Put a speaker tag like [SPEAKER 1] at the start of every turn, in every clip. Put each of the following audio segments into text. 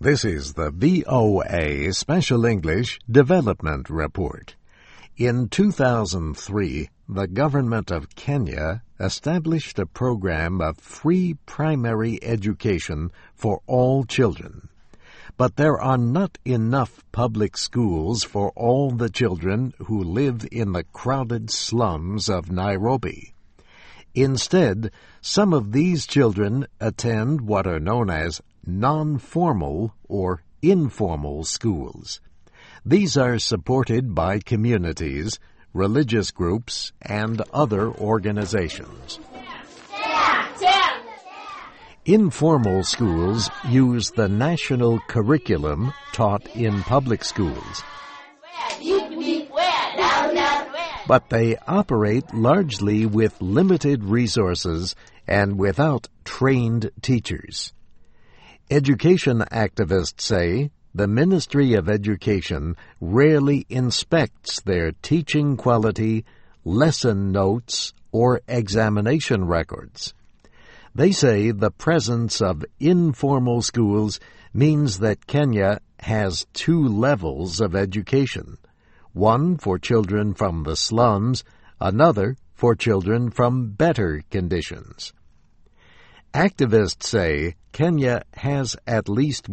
[SPEAKER 1] This is the VOA Special English Development Report. In 2003, the government of Kenya established a program of free primary education for all children. But there are not enough public schools for all the children who live in the crowded slums of Nairobi. Instead, some of these children attend what are known as non-formal or informal schools. These are supported by communities, religious groups, and other organizations. Informal schools use the national curriculum taught in public schools, but they operate largely with limited resources and without trained teachers. Education activists say the Ministry of Education rarely inspects their teaching quality, lesson notes, or examination records. They say the presence of informal schools means that Kenya has two levels of education, one for children from the slums, another for children from better conditions. Activists say Kenya has at least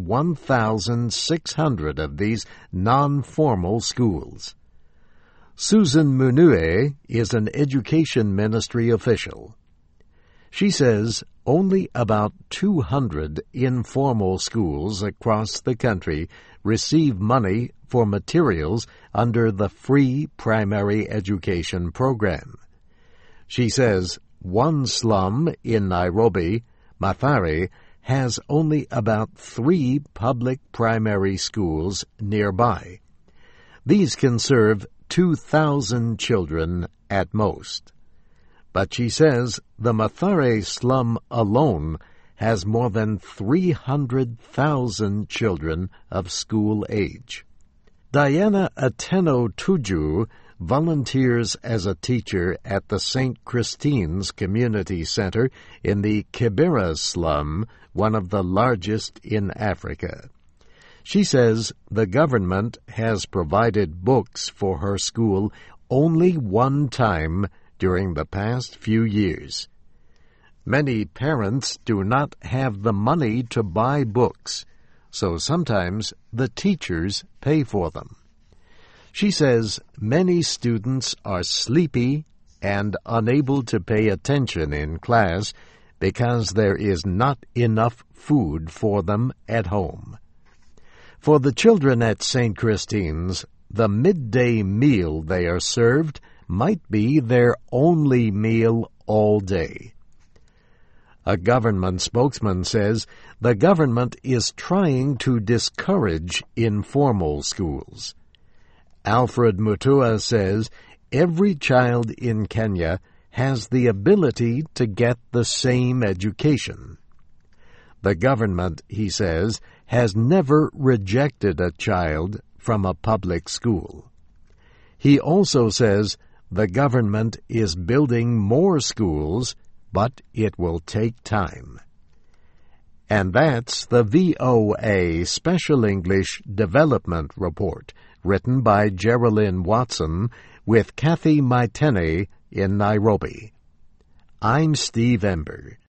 [SPEAKER 1] 1,600 of these non-formal schools. Susan Munue is an education ministry official. She says only about 200 informal schools across the country receive money for materials under the free primary education program. She says one slum in Nairobi, Mathare, has only about 3 public primary schools nearby. These can serve 2,000 children at most. But she says the Mathare slum alone has more than 300,000 children of school age. Diana Ateno Tuju volunteers as a teacher at the St. Christine's Community Center in the Kibera slum, one of the largest in Africa. She says the government has provided books for her school only one time during the past few years. Many parents do not have the money to buy books, so sometimes the teachers pay for them. She says many students are sleepy and unable to pay attention in class because there is not enough food for them at home. For the children at St. Christine's, the midday meal they are served might be their only meal all day. A government spokesman says the government is trying to discourage informal schools. Alfred Mutua says every child in Kenya has the ability to get the same education. The government, he says, has never rejected a child from a public school. He also says the government is building more schools, but it will take time. And that's the VOA Special English Development Report, written by Geraldine Watson with Kathy Maitene in Nairobi. I'm Steve Ember.